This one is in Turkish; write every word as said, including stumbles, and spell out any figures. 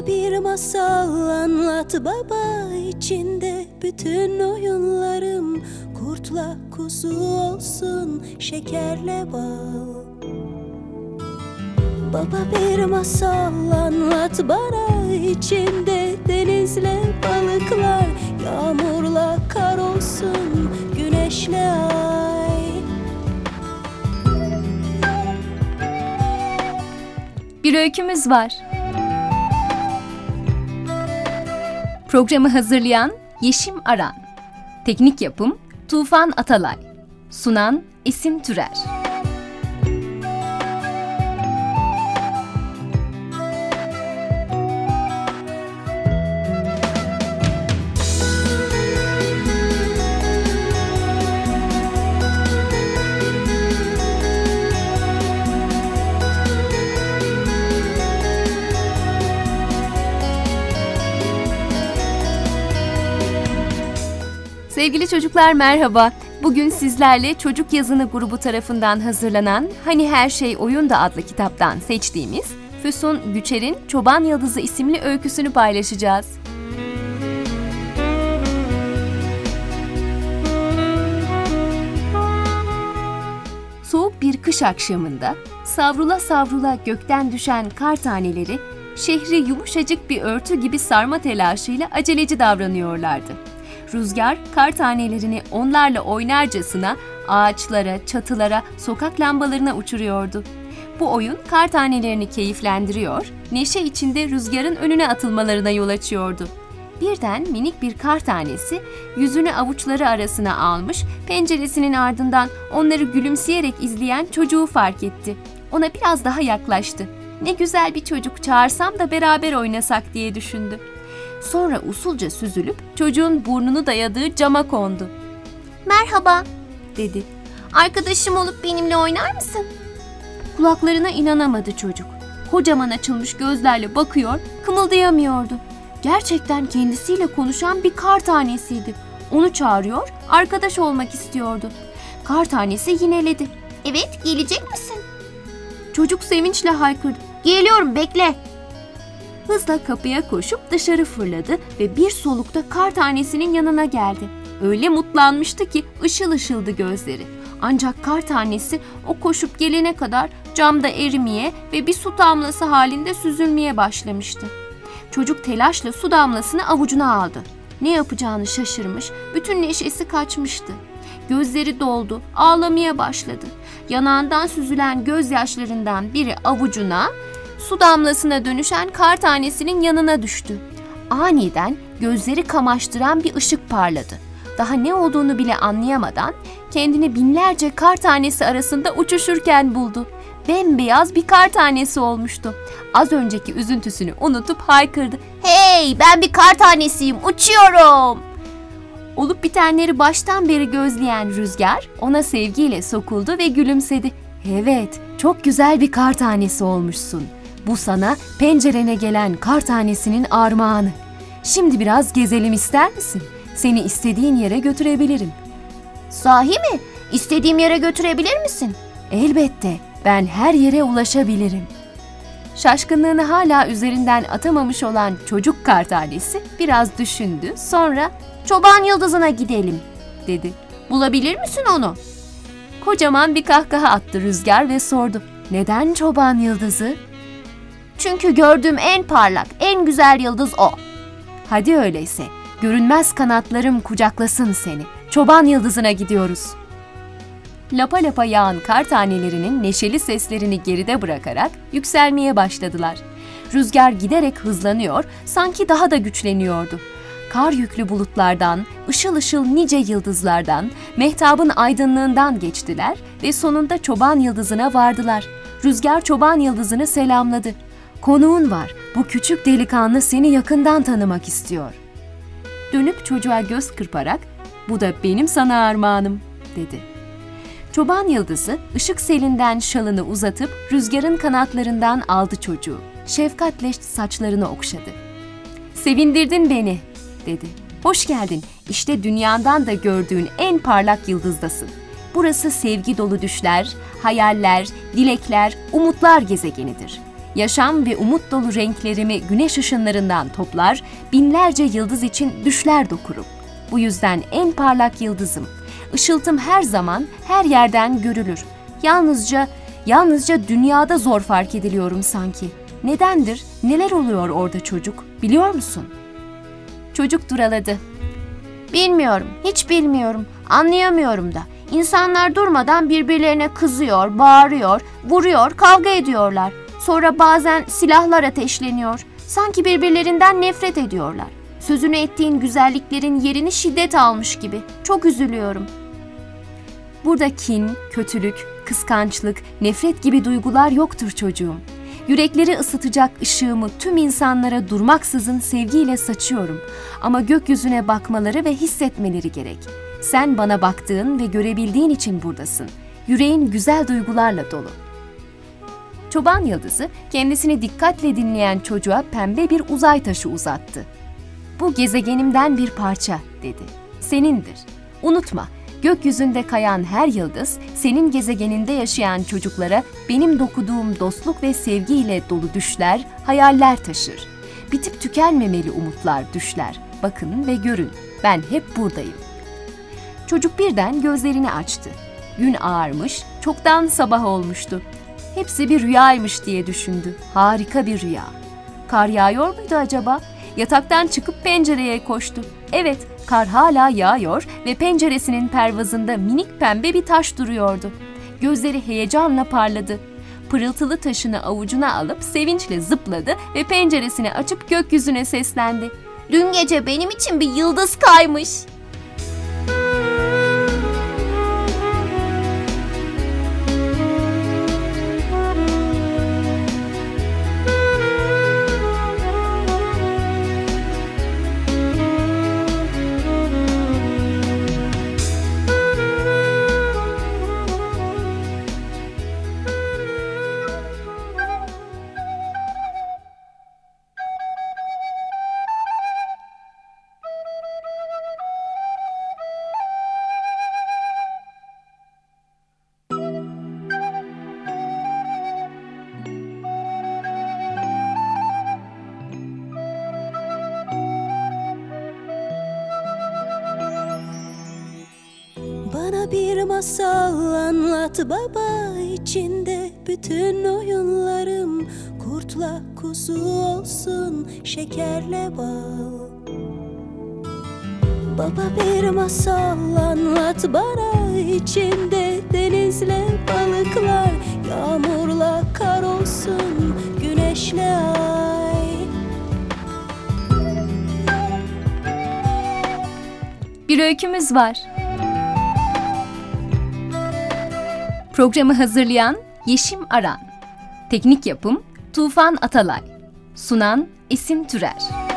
bir masal anlat baba, içinde bütün oyunlarım. Kurtla kuzu olsun, şekerle bal. Baba bir masal anlat bana, içinde denizle balıklar. Yağmurla kar olsun, güneşle ay. Bir öykümüz var. Programı hazırlayan Yeşim Aran. Teknik yapım Tufan Atalay. Sunan Esin Türer. Sevgili çocuklar merhaba. Bugün sizlerle Çocuk Yazını grubu tarafından hazırlanan Hani Her Şey Oyunda adlı kitaptan seçtiğimiz Füsun Güçer'in Çoban Yıldızı isimli öyküsünü paylaşacağız. Soğuk bir kış akşamında savrula savrula gökten düşen kar taneleri şehri yumuşacık bir örtü gibi sarma telaşıyla aceleci davranıyorlardı. Rüzgar, kar tanelerini onlarla oynarcasına ağaçlara, çatılara, sokak lambalarına uçuruyordu. Bu oyun kar tanelerini keyiflendiriyor, neşe içinde rüzgarın önüne atılmalarına yol açıyordu. Birden minik bir kar tanesi yüzünü avuçları arasına almış, penceresinin ardından onları gülümseyerek izleyen çocuğu fark etti. Ona biraz daha yaklaştı. Ne güzel bir çocuk, çağırsam da beraber oynasak diye düşündü. Sonra usulca süzülüp çocuğun burnunu dayadığı cama kondu. "Merhaba," dedi. "Arkadaşım olup benimle oynar mısın?" Kulaklarına inanamadı çocuk. Kocaman açılmış gözlerle bakıyor, kımıldayamıyordu. Gerçekten kendisiyle konuşan bir kar tanesiydi. Onu çağırıyor, arkadaş olmak istiyordu. Kar tanesi yineledi. "Evet, gelecek misin?" Çocuk sevinçle haykırdı. "Geliyorum, bekle." Hızla kapıya koşup dışarı fırladı ve bir solukta kar tanesinin yanına geldi. Öyle mutlanmıştı ki ışıl ışıldı gözleri. Ancak kar tanesi o koşup gelene kadar camda erimeye ve bir su damlası halinde süzülmeye başlamıştı. Çocuk telaşla su damlasını avucuna aldı. Ne yapacağını şaşırmış, bütün neşesi kaçmıştı. Gözleri doldu, ağlamaya başladı. Yanağından süzülen gözyaşlarından biri avucuna, su damlasına dönüşen kar tanesinin yanına düştü. Aniden gözleri kamaştıran bir ışık parladı. Daha ne olduğunu bile anlayamadan kendini binlerce kar tanesi arasında uçuşurken buldu. Bembeyaz bir kar tanesi olmuştu. Az önceki üzüntüsünü unutup haykırdı. "Hey, ben bir kar tanesiyim, uçuyorum!" Olup bitenleri baştan beri gözleyen rüzgar ona sevgiyle sokuldu ve gülümsedi. "Evet, çok güzel bir kar tanesi olmuşsun. Bu sana pencerene gelen kar tanesinin armağanı. Şimdi biraz gezelim, ister misin? Seni istediğin yere götürebilirim." "Sahi mi? İstediğim yere götürebilir misin?" "Elbette, ben her yere ulaşabilirim." Şaşkınlığını hala üzerinden atamamış olan çocuk kar tanesi biraz düşündü, sonra "Çoban Yıldızı'na gidelim," dedi. "Bulabilir misin onu?" Kocaman bir kahkaha attı rüzgar ve sordu. "Neden Çoban Yıldızı?" "Çünkü gördüğüm en parlak, en güzel yıldız o." "Hadi öyleyse, görünmez kanatlarım kucaklasın seni. Çoban Yıldızı'na gidiyoruz." Lapa lapa yağan kar tanelerinin neşeli seslerini geride bırakarak yükselmeye başladılar. Rüzgar giderek hızlanıyor, sanki daha da güçleniyordu. Kar yüklü bulutlardan, ışıl ışıl nice yıldızlardan, mehtabın aydınlığından geçtiler ve sonunda Çoban Yıldızı'na vardılar. Rüzgar Çoban Yıldızı'nı selamladı. "Konuğun var, bu küçük delikanlı seni yakından tanımak istiyor." Dönüp çocuğa göz kırparak, "Bu da benim sana armağanım," dedi. Çoban Yıldızı ışık selinden şalını uzatıp rüzgarın kanatlarından aldı çocuğu. Şefkatle saçlarını okşadı. "Sevindirdin beni," dedi. "Hoş geldin. İşte dünyandan da gördüğün en parlak yıldızdasın. Burası sevgi dolu düşler, hayaller, dilekler, umutlar gezegenidir. Yaşam ve umut dolu renklerimi güneş ışınlarından toplar, binlerce yıldız için düşler dokurum. Bu yüzden en parlak yıldızım. Işıltım her zaman, her yerden görülür. Yalnızca, yalnızca dünyada zor fark ediliyorum sanki. Nedendir? Neler oluyor orada çocuk? Biliyor musun? Çocuk duraladı. Bilmiyorum, hiç bilmiyorum. Anlayamıyorum da. İnsanlar durmadan birbirlerine kızıyor, bağırıyor, vuruyor, kavga ediyorlar. Sonra bazen silahlar ateşleniyor. Sanki birbirlerinden nefret ediyorlar. Sözünü ettiğin güzelliklerin yerini şiddet almış gibi. Çok üzülüyorum. Burada kin, kötülük, kıskançlık, nefret gibi duygular yoktur çocuğum. Yürekleri ısıtacak ışığımı tüm insanlara durmaksızın sevgiyle saçıyorum. Ama gökyüzüne bakmaları ve hissetmeleri gerek. Sen bana baktığın ve görebildiğin için buradasın. Yüreğin güzel duygularla dolu. Çoban yıldızı kendisini dikkatle dinleyen çocuğa pembe bir uzay taşı uzattı. Bu gezegenimden bir parça dedi. Senindir. Unutma, gökyüzünde kayan her yıldız senin gezegeninde yaşayan çocuklara benim dokuduğum dostluk ve sevgiyle dolu düşler, hayaller taşır. Bitip tükenmemeli umutlar, düşler. Bakın ve görün, ben hep buradayım. Çocuk birden gözlerini açtı. Gün ağarmış, çoktan sabah olmuştu. Hepsi bir rüyaymış diye düşündü. Harika bir rüya. Kar yağıyor muydu acaba? Yataktan çıkıp pencereye koştu. Evet, kar hala yağıyor ve penceresinin pervazında minik pembe bir taş duruyordu. Gözleri heyecanla parladı. Pırıltılı taşını avucuna alıp sevinçle zıpladı ve penceresini açıp gökyüzüne seslendi. Dün gece benim için bir yıldız kaymış. Bana bir masal anlat baba, içinde bütün oyunlarım kurtla kuzu olsun, şekerle bal. Baba bir masal anlat bana, içinde denizle balıklar, yağmurla kar olsun, güneşle ay. Bir öykümüz var. Programı hazırlayan Yeşim Aran. Teknik yapım Tufan Atalay. Sunan Esin Türer.